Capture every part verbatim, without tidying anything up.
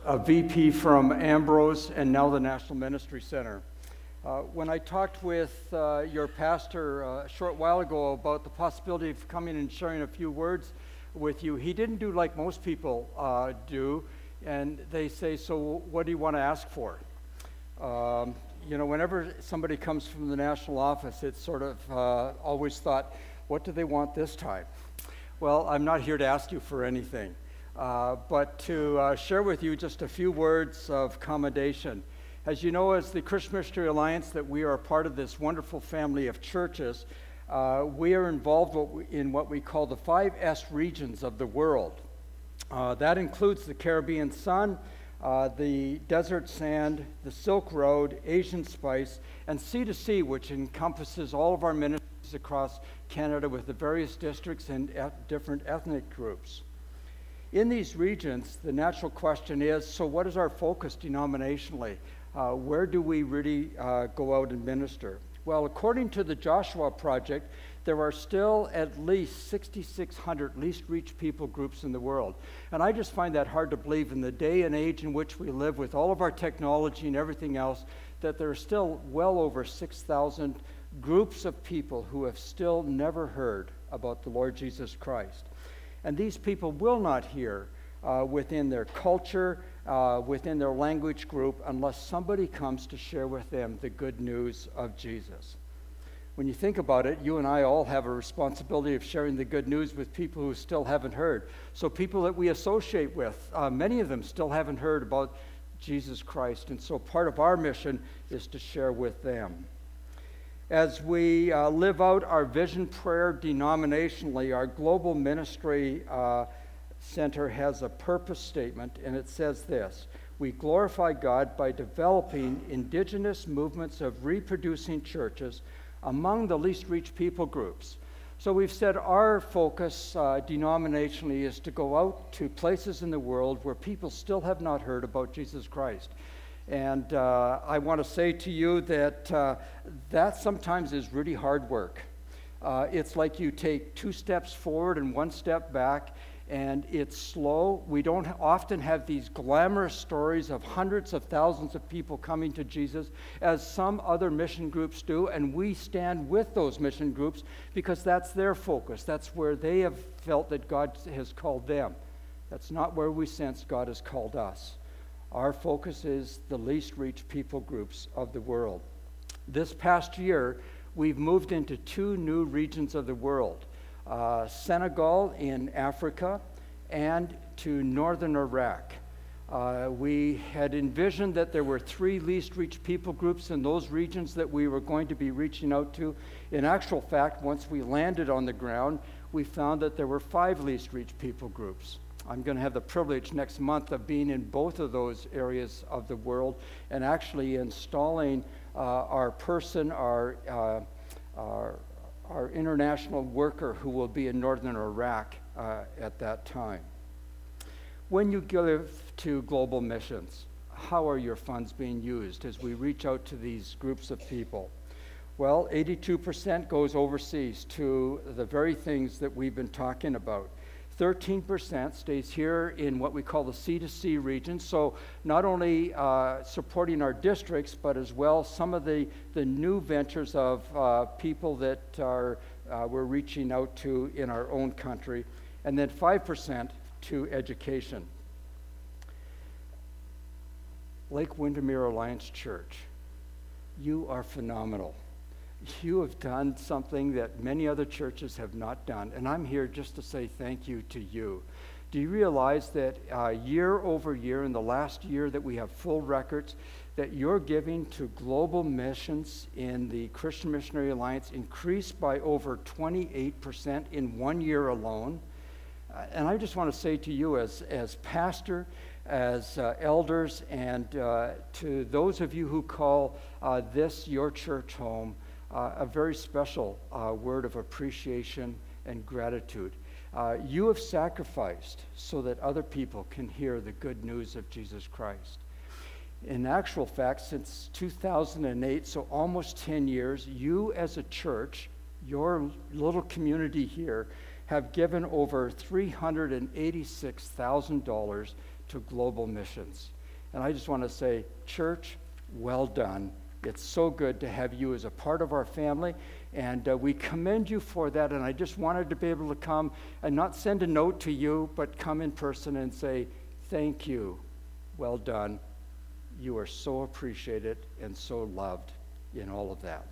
a V P from Ambrose and now the National Ministry Center. Uh, when I talked with uh, your pastor uh, a short while ago about the possibility of coming and sharing a few words with you, he didn't do like most people uh, do, and they say, so what do you want to ask for? Um, you know, whenever somebody comes from the national office, it's sort of uh, always thought, what do they want this time? Well, I'm not here to ask you for anything, uh, but to uh, share with you just a few words of commendation. As you know, as the Christian Missionary Alliance, that we are a part of this wonderful family of churches, uh, we are involved in what we call the five S regions of the world. Uh, that includes the Caribbean sun, uh, the desert sand, the Silk Road, Asian spice, and Sea to Sea, which encompasses all of our ministries across Canada with the various districts and et- different ethnic groups. In these regions, the natural question is, so what is our focus denominationally? Uh, where do we really uh, go out and minister? Well, according to the Joshua Project, there are still at least six thousand six hundred least reached people groups in the world. And I just find that hard to believe in the day and age in which we live with all of our technology and everything else, that there are still well over six thousand groups of people who have still never heard about the Lord Jesus Christ. And these people will not hear uh, within their culture, uh, within their language group, unless somebody comes to share with them the good news of Jesus. When you think about it, you and I all have a responsibility of sharing the good news with people who still haven't heard. So people that we associate with, uh, many of them still haven't heard about Jesus Christ. And so part of our mission is to share with them. As we uh, live out our vision prayer denominationally, our global ministry uh, center has a purpose statement, and it says this: we glorify God by developing indigenous movements of reproducing churches among the least reached people groups. So we've said our focus uh, denominationally is to go out to places in the world where people still have not heard about Jesus Christ. And uh, I want to say to you that uh, that sometimes is really hard work. Uh, it's like you take two steps forward and one step back, and it's slow. We don't often have these glamorous stories of hundreds of thousands of people coming to Jesus, as some other mission groups do, and we stand with those mission groups because that's their focus. That's where they have felt that God has called them. That's not where we sense God has called us. Our focus is the least reached people groups of the world. This past year, we've moved into two new regions of the world, uh, Senegal in Africa and to northern Iraq. Uh, we had envisioned that there were three least reached people groups in those regions that we were going to be reaching out to. In actual fact, once we landed on the ground, we found that there were five least reached people groups. I'm going to have the privilege next month of being in both of those areas of the world and actually installing uh, our person, our, uh, our, our international worker who will be in northern Iraq uh, at that time. When you give to global missions, how are your funds being used as we reach out to these groups of people? Well, eighty-two percent goes overseas to the very things that we've been talking about. thirteen percent stays here in what we call the Sea to Sea region, so not only uh, supporting our districts, but as well some of the, the new ventures of uh, people that are uh, we're reaching out to in our own country, and then five percent to education. Lake Windermere Alliance Church, you are phenomenal. You have done something that many other churches have not done, and I'm here just to say thank you to you. Do you realize that uh, year over year, in the last year that we have full records, that your giving to global missions in the Christian Missionary Alliance increased by over twenty-eight percent in one year alone? Uh, and I just want to say to you as, as pastor, as uh, elders, and uh, to those of you who call uh, this your church home, Uh, a very special uh, word of appreciation and gratitude. Uh, you have sacrificed so that other people can hear the good news of Jesus Christ. In actual fact, since two thousand eight, so almost ten years, you as a church, your little community here, have given over three hundred eighty-six thousand dollars to global missions. And I just want to say, church, well done. It's so good to have you as a part of our family, and uh, we commend you for that. And I just wanted to be able to come and not send a note to you, but come in person and say, thank you, well done. You are so appreciated and so loved in all of that.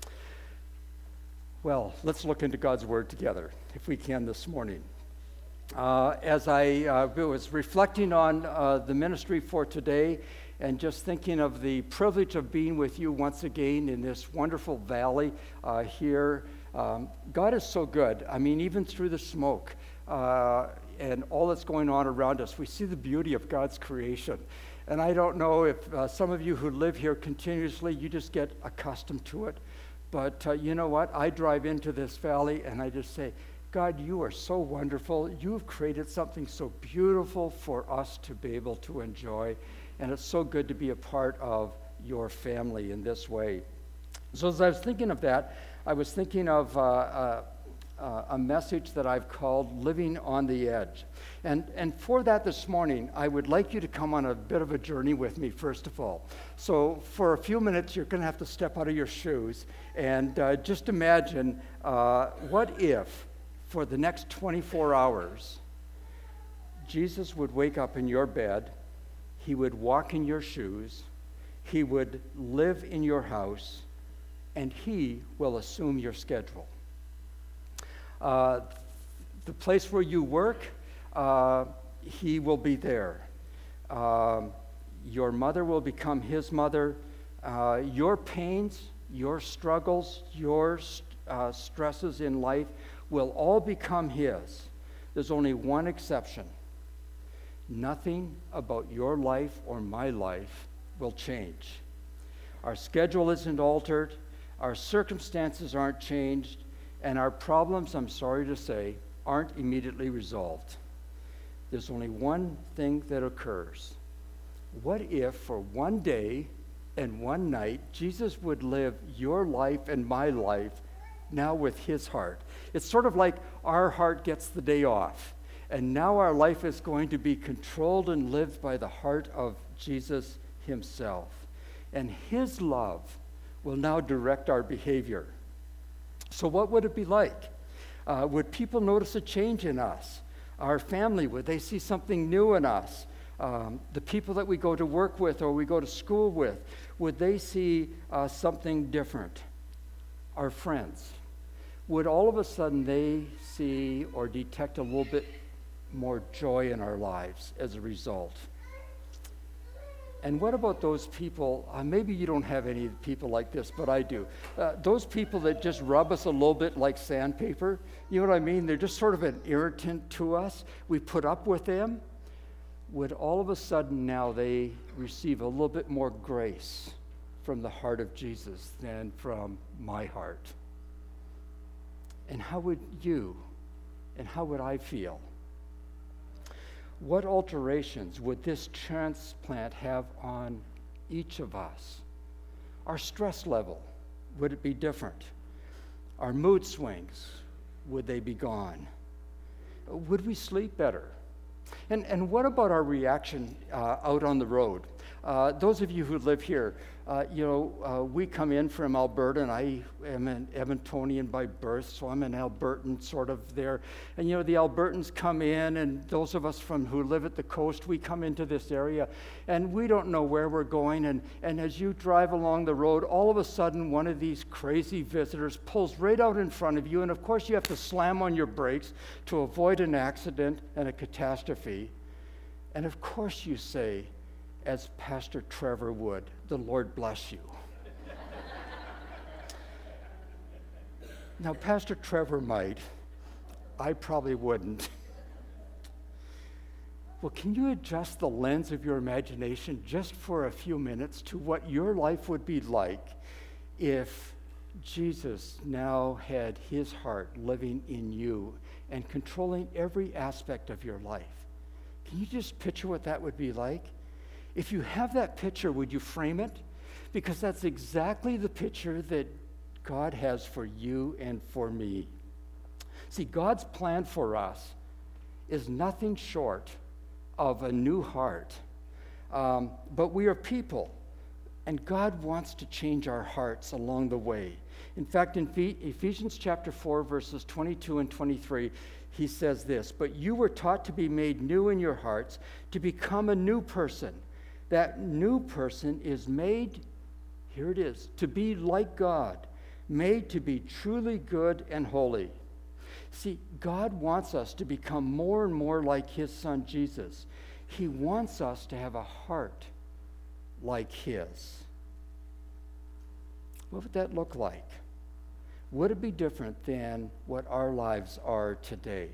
Well, let's look into God's Word together, if we can, this morning. Uh, as I uh, was reflecting on uh, the ministry for today, and just thinking of the privilege of being with you once again in this wonderful valley uh, here. Um, God is so good. I mean, even through the smoke uh, and all that's going on around us, we see the beauty of God's creation. And I don't know if uh, some of you who live here continuously, you just get accustomed to it. But uh, you know what? I drive into this valley and I just say, God, you are so wonderful. You have created something so beautiful for us to be able to enjoy. And it's so good to be a part of your family in this way. So as I was thinking of that, I was thinking of uh, uh, uh, a message that I've called Living on the Edge. And, and for that this morning, I would like you to come on a bit of a journey with me, first of all. So for a few minutes, you're going to have to step out of your shoes and uh, just imagine uh, what if for the next twenty-four hours, Jesus would wake up in your bed, he would walk in your shoes, he would live in your house, and he will assume your schedule. Uh, the place where you work, uh, he will be there. Um, your mother will become his mother. Uh, your pains, your struggles, your uh, stresses in life will all become his. There's only one exception. Nothing about your life or my life will change. Our schedule isn't altered, our circumstances aren't changed, and our problems, I'm sorry to say, aren't immediately resolved. There's only one thing that occurs. What if for one day and one night, Jesus would live your life and my life now with his heart? It's sort of like our heart gets the day off. And now our life is going to be controlled and lived by the heart of Jesus himself. And his love will now direct our behavior. So what would it be like? Uh, would people notice a change in us? Our family, would they see something new in us? Um, the people that we go to work with or we go to school with, would they see uh, something different? Our friends, would all of a sudden they see or detect a little bit more joy in our lives as a result? And what about those people, uh, maybe you don't have any people like this, but I do. Uh, those people that just rub us a little bit like sandpaper, you know what I mean? They're just sort of an irritant to us. We put up with them. Would all of a sudden now they receive a little bit more grace from the heart of Jesus than from my heart? And how would you and how would I feel? What alterations would this transplant have on each of us? Our stress level, would it be different? Our mood swings, would they be gone? Would we sleep better? And, and what about our reaction uh, out on the road? Uh, those of you who live here, uh, you know, uh, we come in from Alberta, and I am an Edmontonian by birth, so I'm an Albertan sort of there. And, you know, the Albertans come in, and those of us from who live at the coast, we come into this area, and we don't know where we're going. And, and as you drive along the road, all of a sudden, one of these crazy visitors pulls right out in front of you, and of course, you have to slam on your brakes to avoid an accident and a catastrophe. And of course, you say, as Pastor Trevor would, the Lord bless you. Now, Pastor Trevor might. I probably wouldn't. Well, can you adjust the lens of your imagination just for a few minutes to what your life would be like if Jesus now had his heart living in you and controlling every aspect of your life? Can you just picture what that would be like? If you have that picture, would you frame it? Because that's exactly the picture that God has for you and for me. See, God's plan for us is nothing short of a new heart. Um, but we are people, and God wants to change our hearts along the way. In fact, in Ephesians chapter four, verses twenty-two and twenty-three, he says this, "But you were taught to be made new in your hearts, to become a new person. That new person is made," here it is, "to be like God, made to be truly good and holy." See, God wants us to become more and more like his son Jesus. He wants us to have a heart like his. What would that look like? Would it be different than what our lives are today?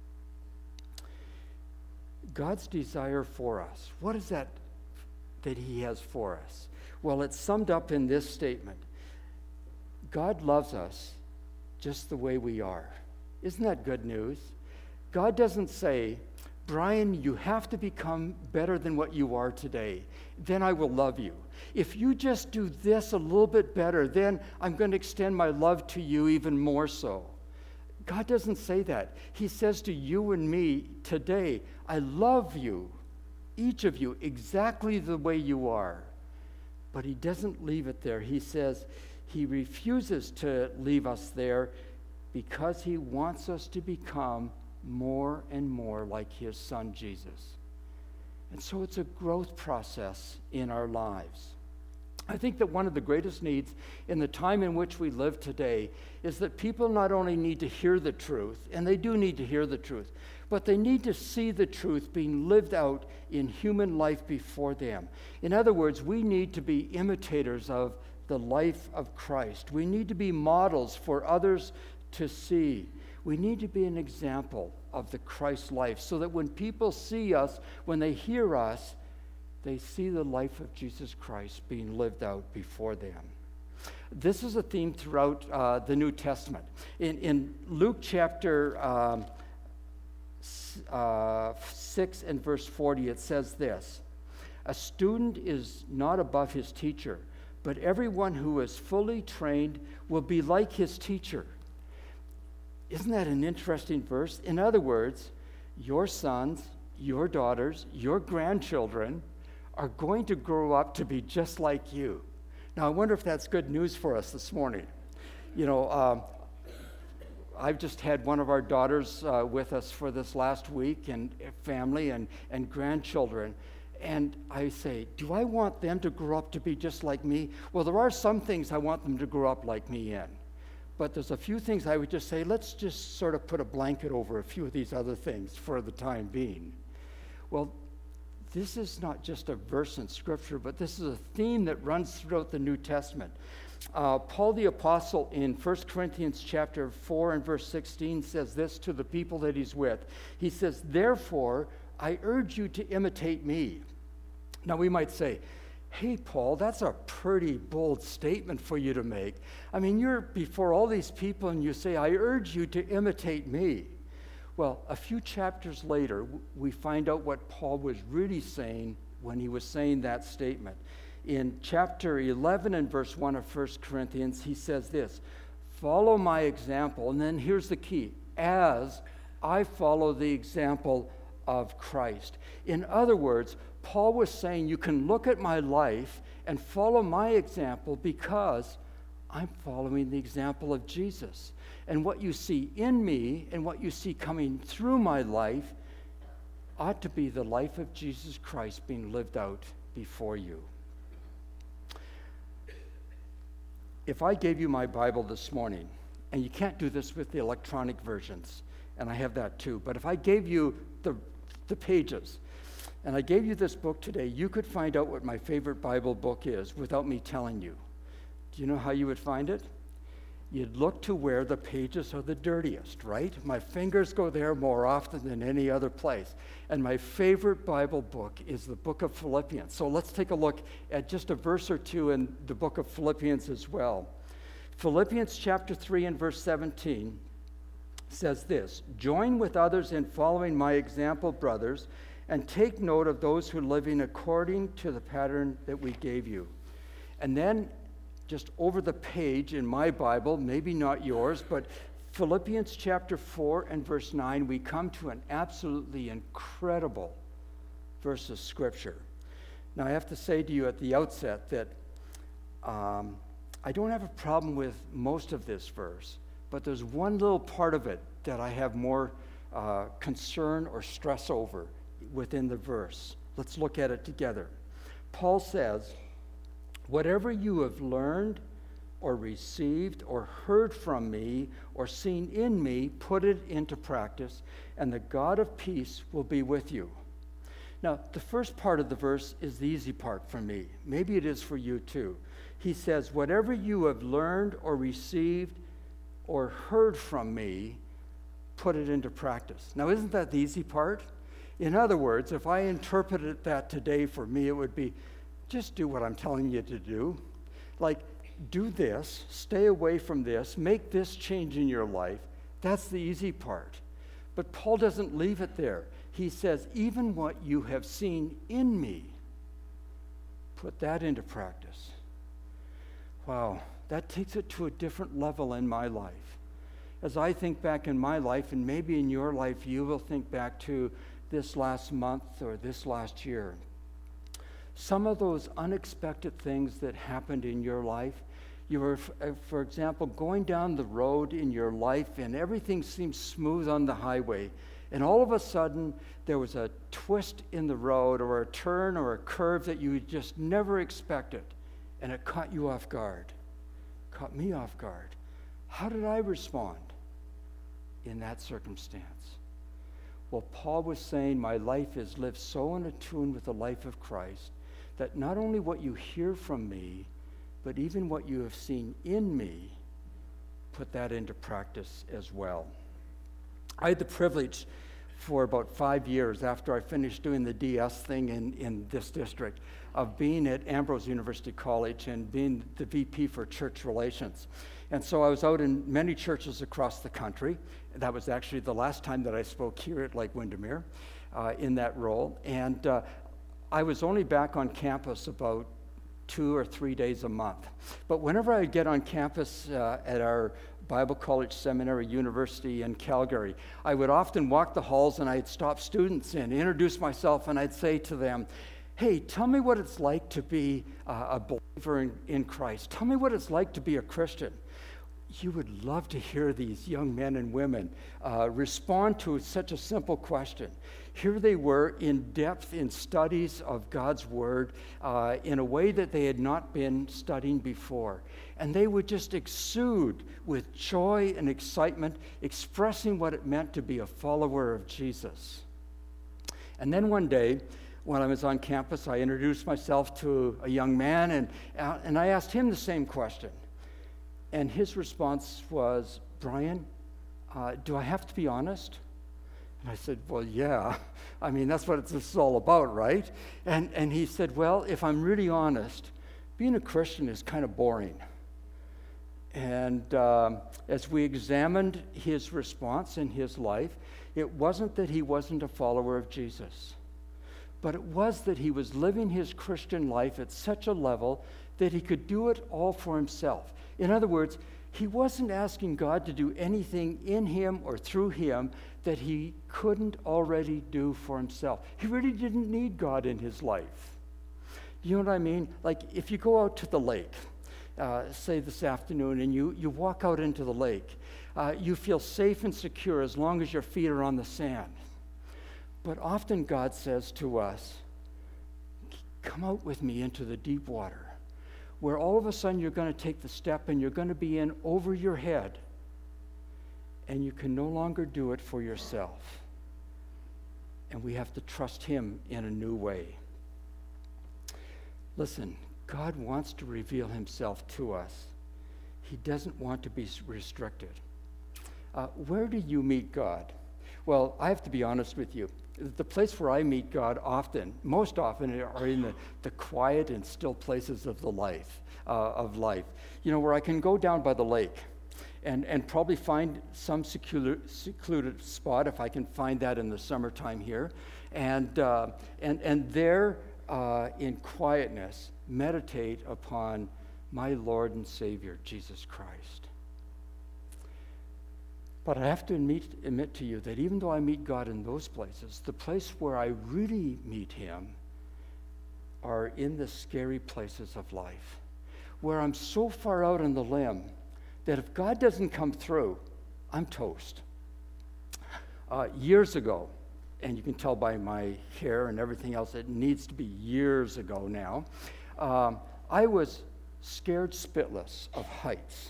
God's desire for us, what is that that he has for us? Well, it's summed up in this statement. God loves us just the way we are. Isn't that good news? God doesn't say, "Brian, you have to become better than what you are today. Then I will love you. If you just do this a little bit better, then I'm going to extend my love to you even more so." God doesn't say that. He says to you and me today, "I love you, each of you, exactly the way you are." But he doesn't leave it there. He says he refuses to leave us there because he wants us to become more and more like his son Jesus. And so it's a growth process in our lives. I think that one of the greatest needs in the time in which we live today is that people not only need to hear the truth, and they do need to hear the truth, but they need to see the truth being lived out in human life before them. In other words, we need to be imitators of the life of Christ. We need to be models for others to see. We need to be an example of the Christ life so that when people see us, when they hear us, they see the life of Jesus Christ being lived out before them. This is a theme throughout uh, the New Testament. In, in Luke chapter um, uh, six and verse forty, it says this, "A student is not above his teacher, but everyone who is fully trained will be like his teacher." Isn't that an interesting verse? In other words, your sons, your daughters, your grandchildren are going to grow up to be just like you. Now, I wonder if that's good news for us this morning. You know, um, I've just had one of our daughters uh, with us for this last week, and family and, and grandchildren. And I say, do I want them to grow up to be just like me? Well, there are some things I want them to grow up like me in. But there's a few things I would just say, let's just sort of put a blanket over a few of these other things for the time being. Well, this is not just a verse in Scripture, but this is a theme that runs throughout the New Testament. Uh, Paul the Apostle in First Corinthians chapter four and verse sixteen says this to the people that he's with. He says, "Therefore, I urge you to imitate me." Now we might say, "Hey, Paul, that's a pretty bold statement for you to make. I mean, you're before all these people and you say, 'I urge you to imitate me.'" Well, a few chapters later, we find out what Paul was really saying when he was saying that statement. In chapter eleven and verse one of First Corinthians, he says this, "Follow my example," and then here's the key, "as I follow the example of Christ." In other words, Paul was saying, you can look at my life and follow my example because I'm following the example of Jesus. And what you see in me and what you see coming through my life ought to be the life of Jesus Christ being lived out before you. If I gave you my Bible this morning, and you can't do this with the electronic versions, and I have that too, but if I gave you the, the pages, and I gave you this book today, you could find out what my favorite Bible book is without me telling you. Do you know how you would find it? You'd look to where the pages are the dirtiest, right? My fingers go there more often than any other place. And my favorite Bible book is the book of Philippians. So let's take a look at just a verse or two in the book of Philippians as well. Philippians chapter three and verse seventeen says this, "Join with others in following my example, brothers, and take note of those who are living according to the pattern that we gave you." And then just over the page in my Bible, maybe not yours, but Philippians chapter four and verse nine, we come to an absolutely incredible verse of Scripture. Now, I have to say to you at the outset that um, I don't have a problem with most of this verse, but there's one little part of it that I have more uh, concern or stress over within the verse. Let's look at it together. Paul says, "Whatever you have learned or received or heard from me or seen in me, put it into practice, and the God of peace will be with you." Now, the first part of the verse is the easy part for me. Maybe it is for you too. He says, "Whatever you have learned or received or heard from me, put it into practice." Now, isn't that the easy part? In other words, if I interpreted that today for me, it would be, just do what I'm telling you to do. Like, do this, stay away from this, make this change in your life. That's the easy part. But Paul doesn't leave it there. He says, even what you have seen in me, put that into practice. Wow, that takes it to a different level in my life. As I think back in my life, and maybe in your life, you will think back to this last month or this last year. Some of those unexpected things that happened in your life, you were, for example, going down the road in your life and everything seemed smooth on the highway. And all of a sudden, there was a twist in the road or a turn or a curve that you just never expected. And it caught you off guard, caught me off guard. How did I respond in that circumstance? Well, Paul was saying, my life is lived so in tune with the life of Christ that not only what you hear from me, but even what you have seen in me, put that into practice as well. I had the privilege for about five years after I finished doing the D S thing in, in this district of being at Ambrose University College and being the V P for church relations. And so I was out in many churches across the country. That was actually the last time that I spoke here at Lake Windermere uh, in that role. And uh, I was only back on campus about two or three days a month. But whenever I get on campus uh, at our Bible College Seminary University in Calgary, I would often walk the halls and I'd stop students in, introduce myself, and I'd say to them, "Hey, tell me what it's like to be uh, a believer in, in Christ. Tell me what it's like to be a Christian." You would love to hear these young men and women uh, respond to such a simple question. Here they were in depth in studies of God's Word uh, in a way that they had not been studying before. And they would just exude with joy and excitement, expressing what it meant to be a follower of Jesus. And then one day, when I was on campus, I introduced myself to a young man, and, uh, and I asked him the same question. And his response was, "Brian, uh, do I have to be honest?" And I said, "Well, yeah. I mean, that's what this is all about, right?" And, and he said, "Well, if I'm really honest, being a Christian is kind of boring." And um, as we examined his response in his life, it wasn't that he wasn't a follower of Jesus, but it was that he was living his Christian life at such a level that he could do it all for himself. In other words, he wasn't asking God to do anything in him or through him that he couldn't already do for himself. He really didn't need God in his life. You know what I mean? Like if you go out to the lake, uh, say this afternoon, and you, you walk out into the lake, uh, you feel safe and secure as long as your feet are on the sand. But often God says to us, "Come out with me into the deep water," where all of a sudden you're going to take the step and you're going to be in over your head, and you can no longer do it for yourself. And we have to trust him in a new way. Listen, God wants to reveal himself to us. He doesn't want to be restricted. Uh, where do you meet God? Well, I have to be honest with you. The place where I meet God often, most often, are in the, the quiet and still places of the life, uh, of life. You know, where I can go down by the lake and, and probably find some secluded, secluded spot, if I can find that in the summertime here, and, uh, and, and there, uh, in quietness, meditate upon my Lord and Savior, Jesus Christ. But I have to admit, admit to you that even though I meet God in those places, the place where I really meet him are in the scary places of life, where I'm so far out on the limb that if God doesn't come through, I'm toast. Uh, years ago, and you can tell by my hair and everything else, it needs to be years ago now, um, I was scared spitless of heights.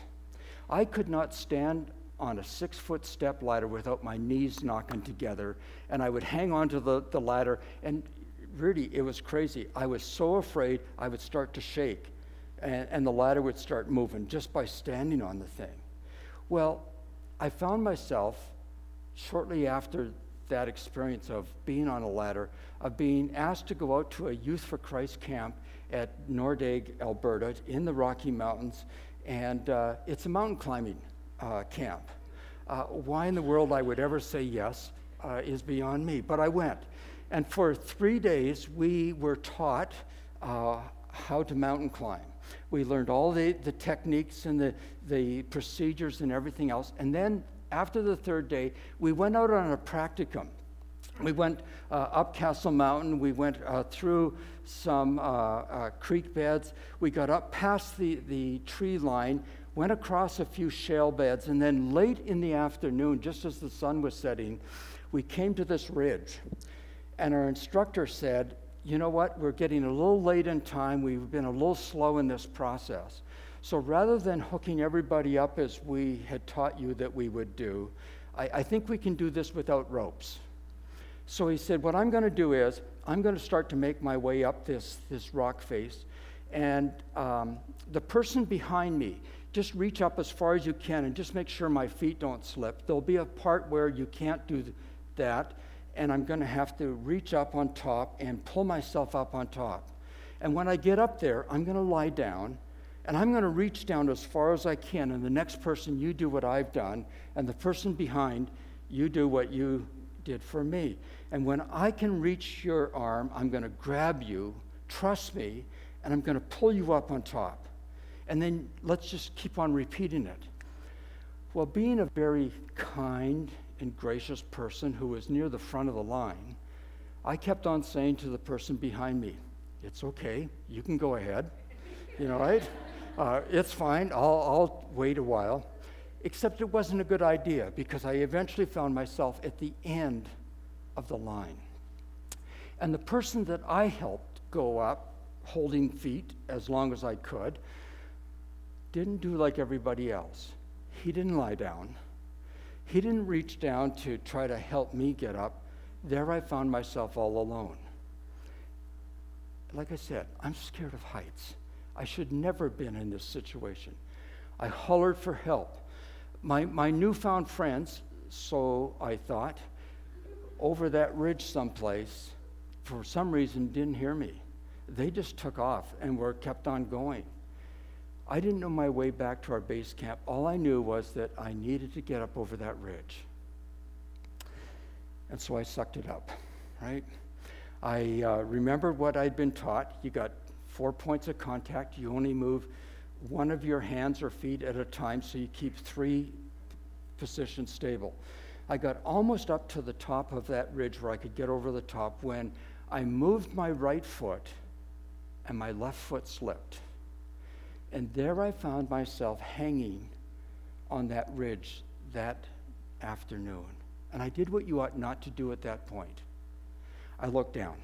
I could not stand on a six-foot step ladder without my knees knocking together, and I would hang onto the, the ladder, and really, it was crazy. I was so afraid I would start to shake, and, and the ladder would start moving just by standing on the thing. Well, I found myself, shortly after that experience of being on a ladder, of being asked to go out to a Youth for Christ camp at Nordegg, Alberta, in the Rocky Mountains, and uh, it's a mountain climbing uh, camp. Uh, why in the world I would ever say yes uh, is beyond me, but I went. And for three days, we were taught uh, how to mountain climb. We learned all the, the techniques and the, the procedures and everything else, and then after the third day, we went out on a practicum. We went uh, up Castle Mountain. We went uh, through some uh, uh, creek beds. We got up past the, the tree line, went across a few shale beds, and then late in the afternoon, just as the sun was setting, we came to this ridge. And our instructor said, you know what, we're getting a little late in time. We've been a little slow in this process. So rather than hooking everybody up as we had taught you that we would do, I, I think we can do this without ropes. So he said, what I'm going to do is, I'm going to start to make my way up this, this rock face, and um, the person behind me, just reach up as far as you can and just make sure my feet don't slip. There'll be a part where you can't do that, and I'm going to have to reach up on top and pull myself up on top. And when I get up there, I'm going to lie down, and I'm going to reach down as far as I can, and the next person, you do what I've done, and the person behind, you do what you did for me. And when I can reach your arm, I'm going to grab you, trust me, and I'm going to pull you up on top. And then let's just keep on repeating it. Well, being a very kind and gracious person who was near the front of the line, I kept on saying to the person behind me, it's okay, you can go ahead, you know, right? Uh, it's fine, I'll, I'll wait a while. Except it wasn't a good idea, because I eventually found myself at the end of the line. And the person that I helped go up, holding feet as long as I could, didn't do like everybody else. He didn't lie down. He didn't reach down to try to help me get up. There I found myself all alone. Like I said, I'm scared of heights. I should never have been in this situation. I hollered for help. My, my newfound friends, so I thought, over that ridge someplace, for some reason didn't hear me. They just took off and were kept on going. I didn't know my way back to our base camp. All I knew was that I needed to get up over that ridge. And so I sucked it up, right? I uh, remembered what I'd been taught. You got four points of contact. You only move one of your hands or feet at a time, so you keep three positions stable. I got almost up to the top of that ridge where I could get over the top when I moved my right foot and my left foot slipped. And there I found myself hanging on that ridge that afternoon. And I did what you ought not to do at that point. I looked down.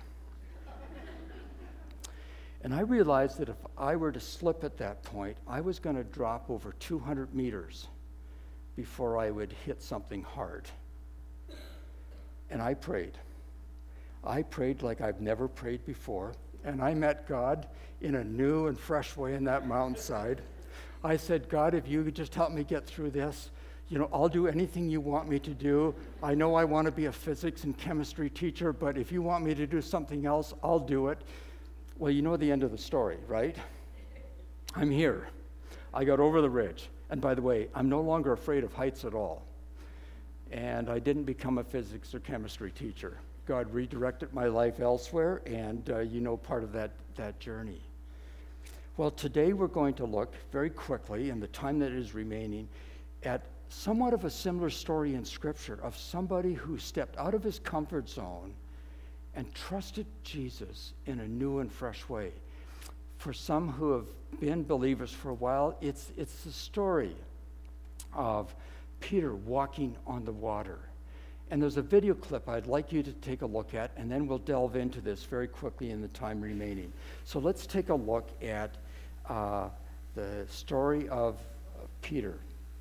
And I realized that if I were to slip at that point, I was going to drop over two hundred meters before I would hit something hard. And I prayed. I prayed like I've never prayed before, and I met God in a new and fresh way in that mountainside. I said, God, if you could just help me get through this, you know, I'll do anything you want me to do. I know I want to be a physics and chemistry teacher, but if you want me to do something else, I'll do it. Well, you know the end of the story, right? I'm here. I got over the ridge. And by the way, I'm no longer afraid of heights at all. And I didn't become a physics or chemistry teacher. God redirected my life elsewhere, and uh, you know part of that, that journey. Well, today we're going to look very quickly, in the time that is remaining, at somewhat of a similar story in Scripture of somebody who stepped out of his comfort zone and trusted Jesus in a new and fresh way. For some who have been believers for a while, it's, it's the story of Peter walking on the water. And there's a video clip I'd like you to take a look at, and then we'll delve into this very quickly in the time remaining. So let's take a look at uh, the story of uh, Peter.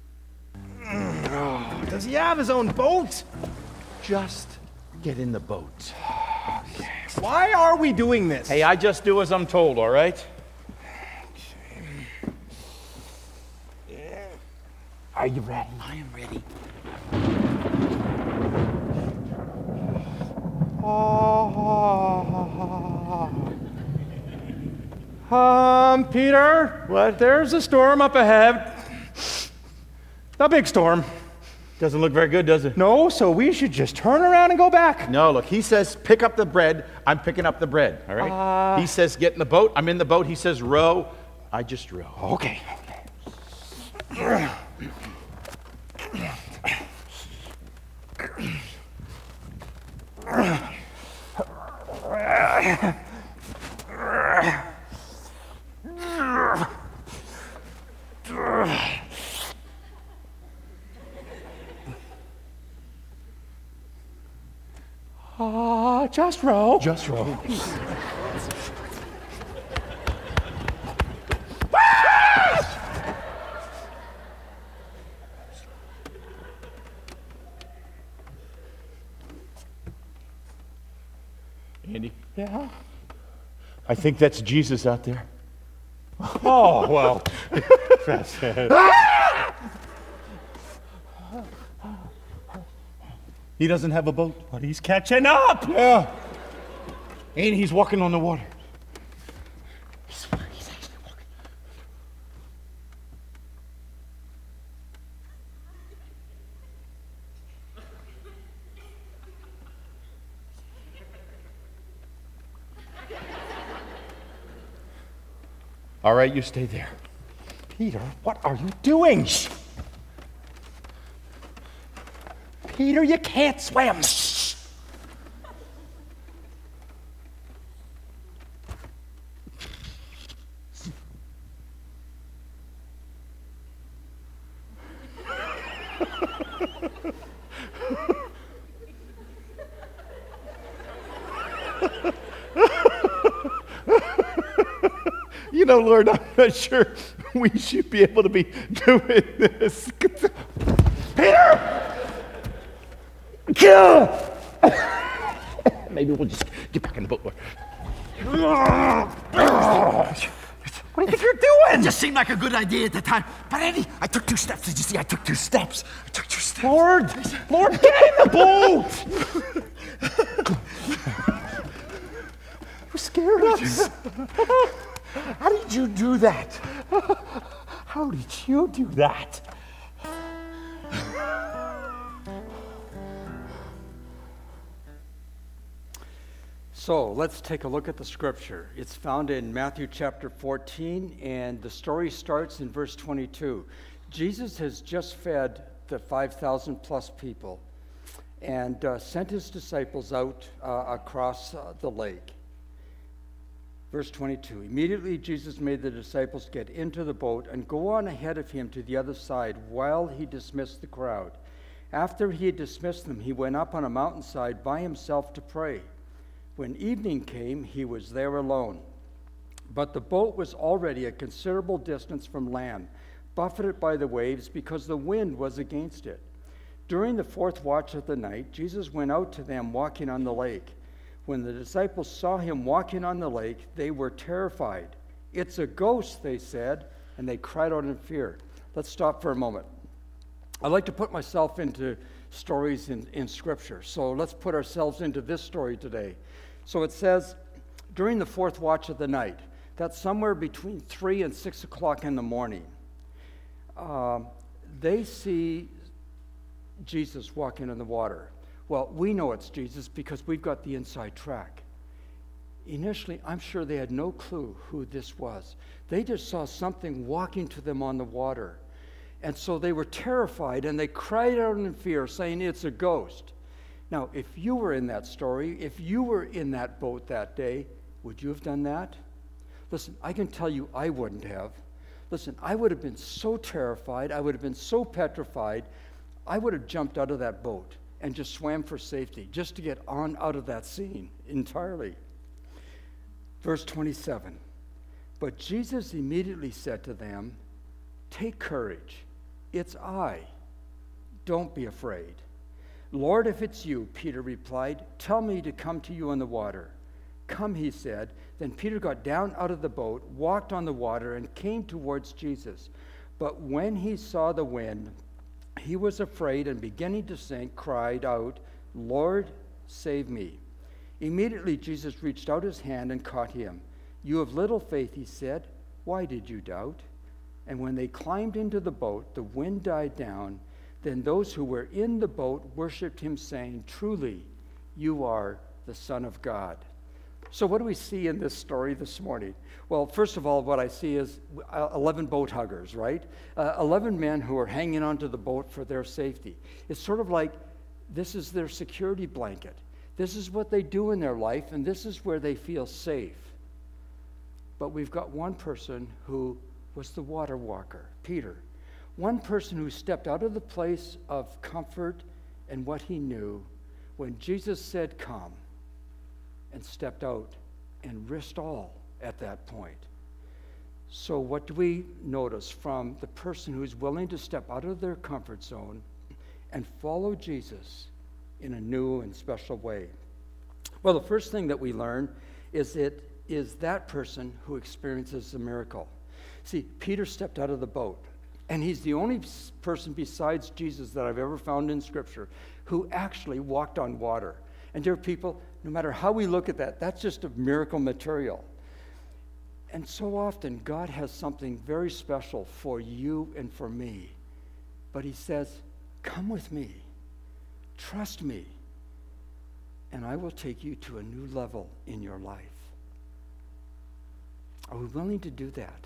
Oh, does he have his own boat? Just get in the boat. Okay. Why are we doing this? Hey, I just do as I'm told, all right? Are you ready? I am ready. Um, Peter? What? There's a storm up ahead. A big storm. Doesn't look very good, does it? No, so we should just turn around and go back. No, look, he says pick up the bread. I'm picking up the bread, all right? Uh, he says get in the boat. I'm in the boat. He says row. I just row. Okay. Uh, just row. Just row. Andy? Yeah? I think that's Jesus out there. Oh, well. That's it. He doesn't have a boat. But he's catching up. Yeah. And he's walking on the water. He's, he's actually walking. All right, you stay there. Peter, what are you doing? Shh. Peter, you can't swim. Shh. You know, Lord, I'm not sure we should be able to be doing this. Peter! Maybe we'll just get back in the boat, Lord. What do you think you're doing? It just seemed like a good idea at the time. But Andy, I took two steps. Did you see? I took two steps. I took two steps. Lord, Lord, get in the boat. You scared us. How did you do that? How did you do that? So let's take a look at the scripture. It's found in Matthew chapter fourteen, and the story starts in verse twenty-two. Jesus has just fed the five thousand plus people and uh, sent his disciples out uh, across uh, the lake. Verse twenty-two, immediately Jesus made the disciples get into the boat and go on ahead of him to the other side while he dismissed the crowd. After he had dismissed them, he went up on a mountainside by himself to pray. When evening came, he was there alone. But the boat was already a considerable distance from land, buffeted by the waves because the wind was against it. During the fourth watch of the night, Jesus went out to them walking on the lake. When the disciples saw him walking on the lake, they were terrified. "It's a ghost," they said, and they cried out in fear. Let's stop for a moment. I like to put myself into stories in, in Scripture. So let's put ourselves into this story today. So it says, during the fourth watch of the night, that's somewhere between three and six o'clock in the morning, uh, they see Jesus walking in the water. Well, we know it's Jesus because we've got the inside track. Initially, I'm sure they had no clue who this was. They just saw something walking to them on the water. And so they were terrified, and they cried out in fear, saying, "It's a ghost." Now, if you were in that story, if you were in that boat that day, would you have done that? Listen, I can tell you I wouldn't have. Listen, I would have been so terrified, I would have been so petrified, I would have jumped out of that boat and just swam for safety, just to get on out of that scene entirely. Verse twenty-seven, but Jesus immediately said to them, "Take courage, it's I. Don't be afraid." "Lord, if it's you," Peter replied, "tell me to come to you on the water." "Come," he said. Then Peter got down out of the boat, walked on the water, and came towards Jesus. But when he saw the wind, he was afraid, and beginning to sink, cried out, "Lord, save me." Immediately Jesus reached out his hand and caught him. "You have little faith," he said. "Why did you doubt?" And when they climbed into the boat, the wind died down. Then those who were in the boat worshipped him, saying, "Truly, you are the Son of God." So what do we see in this story this morning? Well, first of all, what I see is eleven boat huggers, right? Uh, eleven men who are hanging onto the boat for their safety. It's sort of like this is their security blanket. This is what they do in their life, and this is where they feel safe. But we've got one person who was the water walker, Peter. One person who stepped out of the place of comfort and what he knew when Jesus said, "Come," and stepped out and risked all at that point. So what do we notice from the person who's willing to step out of their comfort zone and follow Jesus in a new and special way? Well, the first thing that we learn is it is that person who experiences the miracle. See, Peter stepped out of the boat, and he's the only person besides Jesus that I've ever found in Scripture who actually walked on water. And dear people, no matter how we look at that, that's just a miracle material. And so often, God has something very special for you and for me. But he says, "Come with me, trust me, and I will take you to a new level in your life." Are we willing to do that?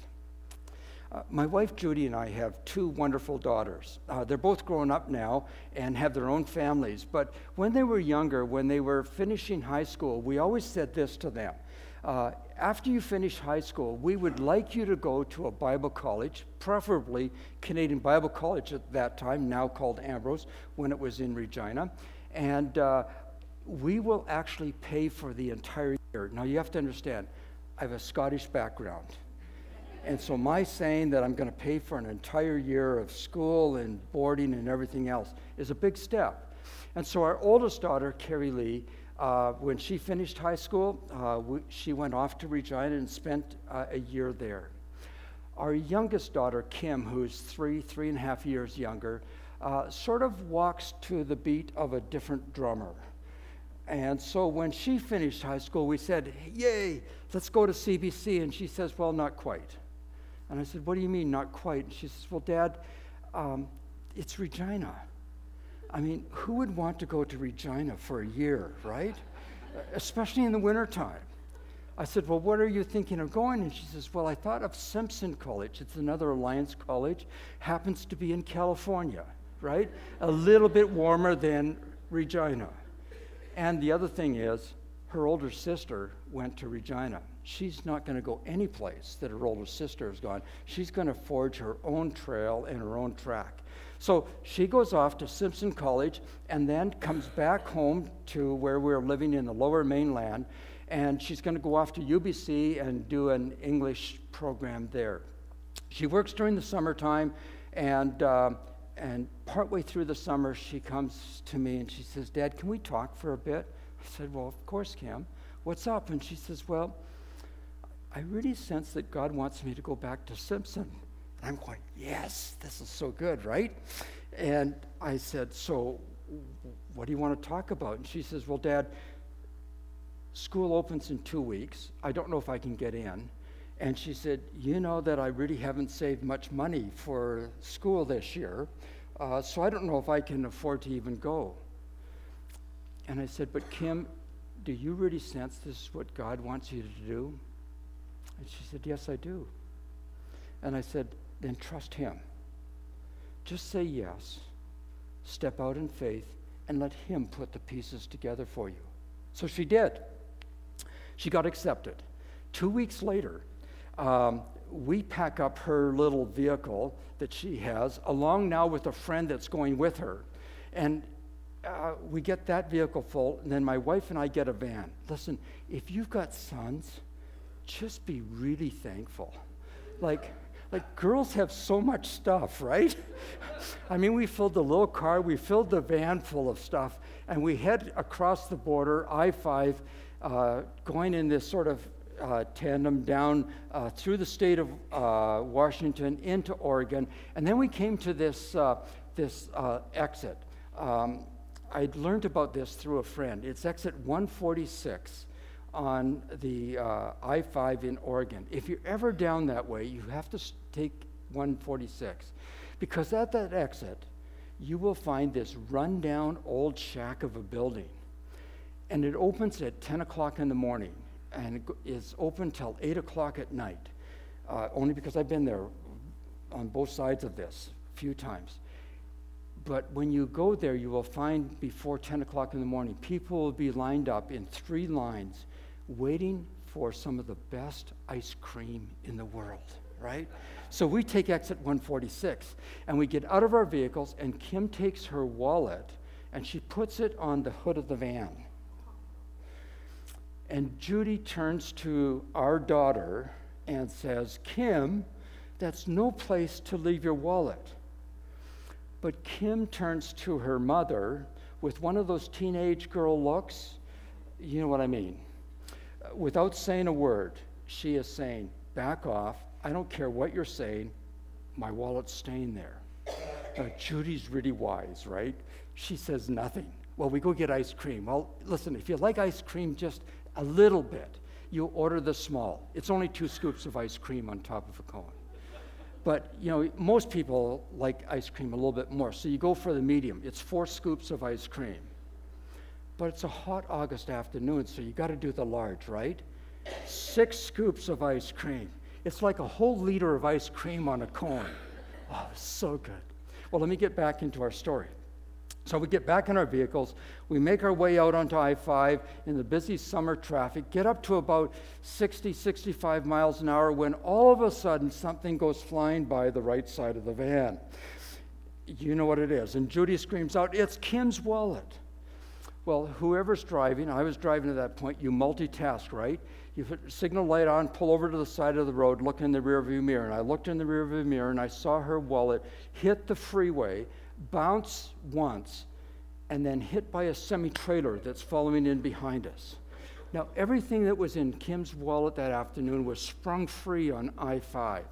Uh, my wife Judy and I have two wonderful daughters. Uh, they're both grown up now and have their own families. But when they were younger, when they were finishing high school, we always said this to them. Uh, after you finish high school, we would like you to go to a Bible college, preferably Canadian Bible College at that time, now called Ambrose, when it was in Regina. And uh, we will actually pay for the entire year. Now you have to understand, I have a Scottish background. And so my saying that I'm going to pay for an entire year of school and boarding and everything else is a big step. And so our oldest daughter, Carrie Lee, uh, when she finished high school, uh, we, she went off to Regina and spent uh, a year there. Our youngest daughter, Kim, who's three, three and a half years younger, uh, sort of walks to the beat of a different drummer. And so when she finished high school, we said, "Yay, let's go to C B C." And she says, "Well, not quite." And I said, "What do you mean, not quite?" And she says, "Well, Dad, um, it's Regina. I mean, who would want to go to Regina for a year, right? Especially in the wintertime." I said, "Well, what are you thinking of going?" And she says, "Well, I thought of Simpson College. It's another Alliance college. Happens to be in California, right? A little bit warmer than Regina." And the other thing is, her older sister went to Regina. She's not going to go any place that her older sister has gone. She's going to forge her own trail and her own track. So she goes off to Simpson College and then comes back home to where we're living in the Lower Mainland, and she's going to go off to U B C and do an English program there. She works during the summertime, and uh, and partway through the summer, she comes to me and she says, "Dad, can we talk for a bit?" I said, "Well, of course, Kim. What's up?" And she says, "Well, I really sense that God wants me to go back to Simpson." And I'm going, "Yes, this is so good, right?" And I said, "So what do you want to talk about?" And she says, "Well, Dad, school opens in two weeks. I don't know if I can get in." And she said, "You know that I really haven't saved much money for school this year, uh, so I don't know if I can afford to even go." And I said, "But Kim, do you really sense this is what God wants you to do?" And she said, "Yes, I do." And I said, "Then trust him. Just say yes, step out in faith, and let him put the pieces together for you. So she did. She got accepted. Two weeks later, um, we pack up her little vehicle that she has, along now with a friend that's going with her. And uh, we get that vehicle full, and then my wife and I get a van. Listen, if you've got sons, just be really thankful. Like, like girls have so much stuff, right? I mean, we filled the little car, we filled the van full of stuff, and we head across the border, I five, uh, going in this sort of uh, tandem down uh, through the state of uh, Washington into Oregon, and then we came to this, uh, this uh, exit. Um, I'd learned about this through a friend. It's exit one forty-six on the uh, I five in Oregon. If you're ever down that way, you have to s- take one forty-six, because at that exit, you will find this rundown old shack of a building, and it opens at ten o'clock in the morning, and it go- is open till eight o'clock at night, uh, only because I've been there on both sides of this a few times. But when you go there, you will find before ten o'clock in the morning, people will be lined up in three lines waiting for some of the best ice cream in the world, right? So we take exit one forty-six, and we get out of our vehicles, and Kim takes her wallet, and she puts it on the hood of the van. And Judy turns to our daughter and says, "Kim, that's no place to leave your wallet." But Kim turns to her mother with one of those teenage girl looks. You know what I mean? Without saying a word, she is saying, "Back off. I don't care what you're saying. My wallet's staying there." Now, Judy's really wise, right? She says nothing. Well, we go get ice cream. Well, listen, if you like ice cream just a little bit, you order the small. It's only two scoops of ice cream on top of a cone. But, you know, most people like ice cream a little bit more, so you go for the medium. It's four scoops of ice cream. But it's a hot August afternoon, so you got to do the large, right? Six scoops of ice cream. It's like a whole liter of ice cream on a cone. Oh, it's so good. Well, let me get back into our story. So we get back in our vehicles, we make our way out onto I five in the busy summer traffic, get up to about sixty, sixty-five miles an hour, when all of a sudden something goes flying by the right side of the van. You know what it is. And Judy screams out, "It's Kim's wallet." Well, whoever's driving, I was driving at that point, you multitask, right? You put signal light on, pull over to the side of the road, look in the rearview mirror. And I looked in the rearview mirror and I saw her wallet hit the freeway, bounce once, and then hit by a semi-trailer that's following in behind us. Now, everything that was in Kim's wallet that afternoon was sprung free on I five.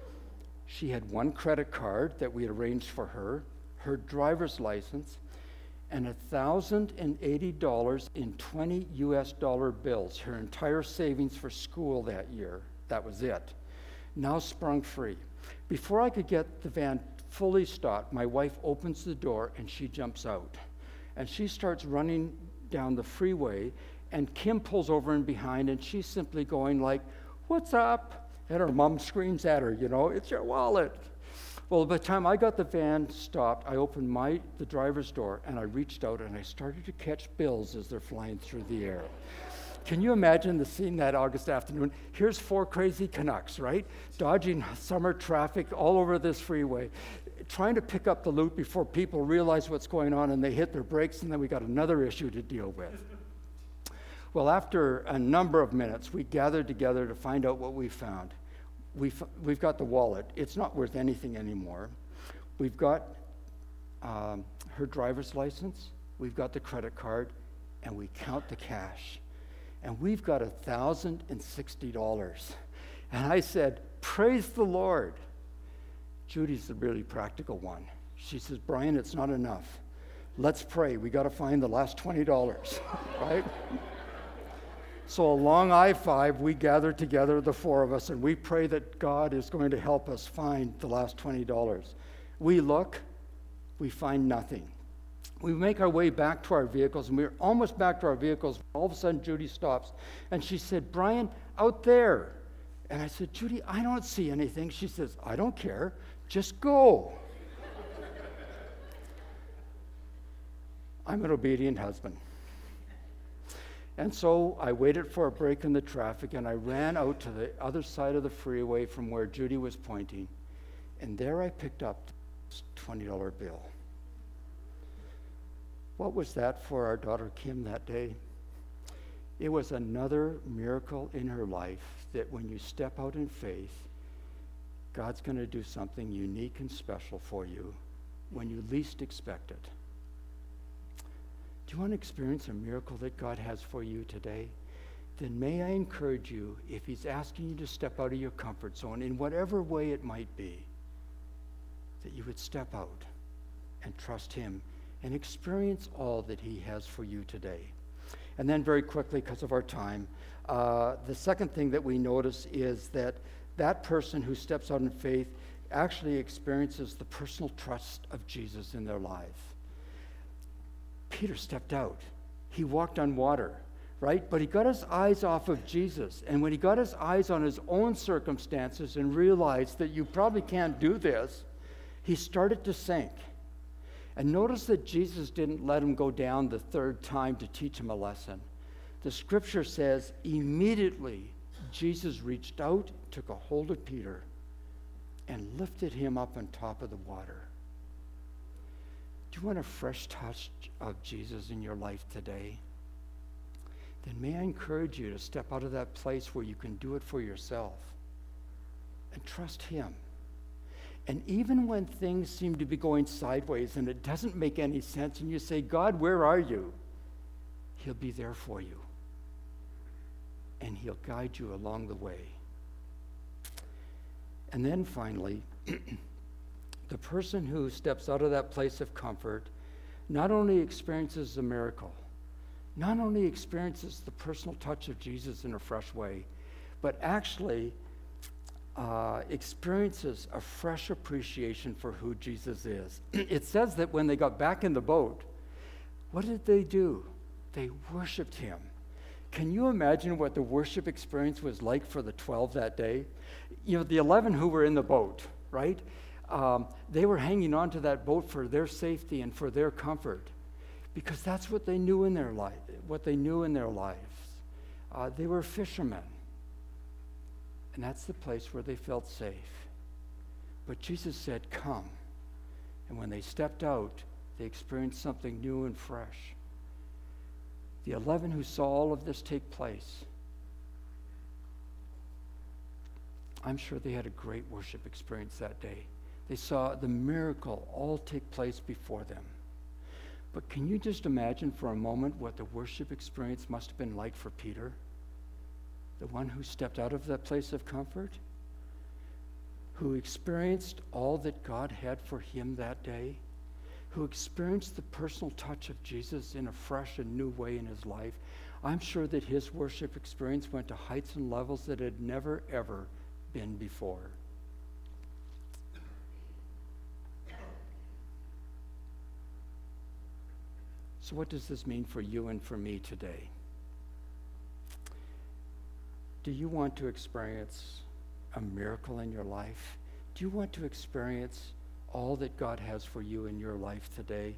She had one credit card that we had arranged for her, her driver's license, and one thousand eighty dollars in twenty U S dollar bills, her entire savings for school that year. That was it. Now sprung free. Before I could get the van fully stopped, my wife opens the door and she jumps out. And she starts running down the freeway, and Kim pulls over in behind, and she's simply going like, "What's up?" And her mom screams at her, you know, "It's your wallet." Well, by the time I got the van stopped, I opened my the driver's door, and I reached out and I started to catch bills as they're flying through the air. Can you imagine the scene that August afternoon? Here's four crazy Canucks, right? Dodging summer traffic all over this freeway, trying to pick up the loot before people realize what's going on and they hit their brakes, and then we got another issue to deal with. Well, after a number of minutes, we gathered together to find out what we found. We've, we've got the wallet. It's not worth anything anymore. We've got um, her driver's license. We've got the credit card, and we count the cash. And we've got one thousand sixty dollars. And I said, "Praise the Lord." Judy's the really practical one. She says, "Brian, it's not enough. Let's pray. We got to find the last twenty dollars, right?" So along I five, we gathered together, the four of us, and we pray that God is going to help us find the last twenty dollars. We look, we find nothing. We make our way back to our vehicles, and we're almost back to our vehicles. All of a sudden, Judy stops, and she said, "Brian, out there." And I said, "Judy, I don't see anything." She says, "I don't care. Just go." I'm an obedient husband. And so I waited for a break in the traffic, and I ran out to the other side of the freeway from where Judy was pointing, and there I picked up this twenty dollar bill. What was that for our daughter Kim that day? It was another miracle in her life that when you step out in faith, God's going to do something unique and special for you when you least expect it. Do you want to experience a miracle that God has for you today? Then may I encourage you, if he's asking you to step out of your comfort zone in whatever way it might be, that you would step out and trust him and experience all that he has for you today. And then very quickly, because of our time, uh, the second thing that we notice is that that person who steps out in faith actually experiences the personal trust of Jesus in their life. Peter stepped out. He walked on water, right? But he got his eyes off of Jesus. And when he got his eyes on his own circumstances and realized that you probably can't do this, he started to sink. And notice that Jesus didn't let him go down the third time to teach him a lesson. The scripture says immediately Jesus reached out, took a hold of Peter, and lifted him up on top of the water. Do you want a fresh touch of Jesus in your life today? Then may I encourage you to step out of that place where you can do it for yourself and trust him. And even when things seem to be going sideways and it doesn't make any sense and you say, God, where are you? He'll be there for you. And he'll guide you along the way. And then finally, the person who steps out of that place of comfort not only experiences a miracle, not only experiences the personal touch of Jesus in a fresh way, but actually uh, experiences a fresh appreciation for who Jesus is. It says that when they got back in the boat, what did they do? They worshiped him. Can you imagine what the worship experience was like for the twelve that day? You know, the eleven who were in the boat, right? Um, they were hanging on to that boat for their safety and for their comfort, because that's what they knew in their life. What they knew in their lives, uh, they were fishermen, and that's the place where they felt safe. But Jesus said, "Come," and when they stepped out, they experienced something new and fresh. The eleven who saw all of this take place, I'm sure they had a great worship experience that day. They saw the miracle all take place before them. But can you just imagine for a moment what the worship experience must have been like for Peter, the one who stepped out of that place of comfort, who experienced all that God had for him that day, who experienced the personal touch of Jesus in a fresh and new way in his life. I'm sure that his worship experience went to heights and levels that had never, ever been before. So what does this mean for you and for me today? Do you want to experience a miracle in your life? Do you want to experience all that God has for you in your life today?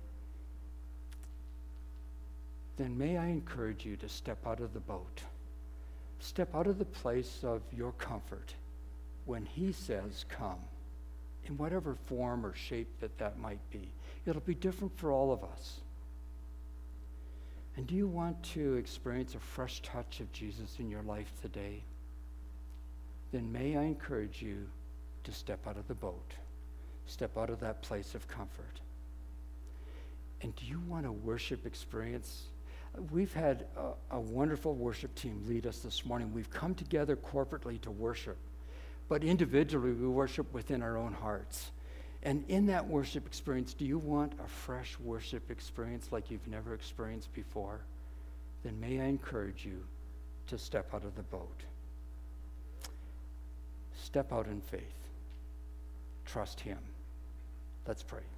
Then may I encourage you to step out of the boat. Step out of the place of your comfort when he says, "Come," in whatever form or shape that that might be. It'll be different for all of us. And do you want to experience a fresh touch of Jesus in your life today? Then may I encourage you to step out of the boat. Step out of that place of comfort. And do you want a worship experience? We've had a, a wonderful worship team lead us this morning. We've come together corporately to worship, but individually we worship within our own hearts. And in that worship experience, do you want a fresh worship experience like you've never experienced before? Then may I encourage you to step out of the boat. Step out in faith. Trust him. Let's pray.